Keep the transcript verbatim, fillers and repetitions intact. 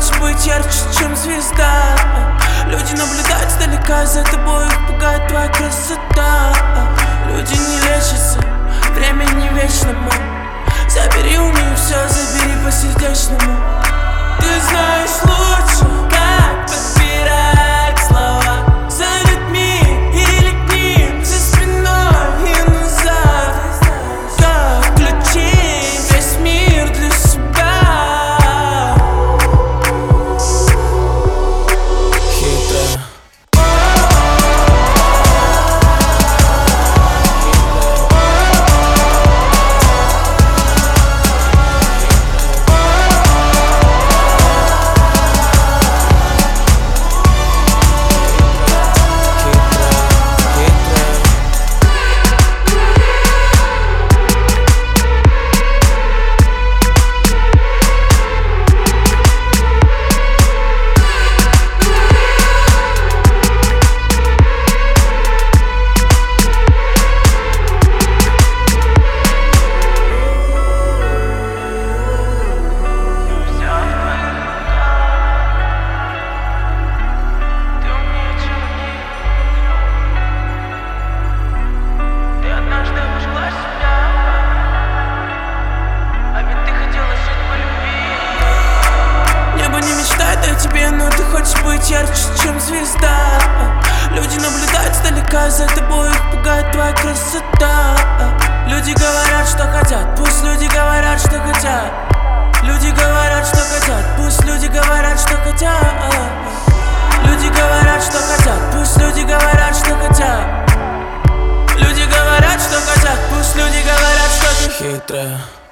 хочешь быть ярче, чем звезда. Люди наблюдают издалека, за тобой их пугает твоя красота. Люди не лечатся, время не вечно, мам. Забери у нее все, забери по-сердечному. Ты знаешь лучше, как подбирать слова. За людьми или к ним, за спиной и назад. Как включить весь мир для себя. Хитрая. Тебе, но ты хочешь быть ярче, чем звезда. Люди наблюдают издалека, за тобой их пугает твоя красота. Люди говорят, что хотят, пусть люди говорят, что хотят. Люди говорят, что хотят, пусть люди говорят, что хотят. Люди говорят, что хотят, пусть люди говорят, что хотят. Люди говорят, что хотят, пусть люди говорят, что ты хитрая.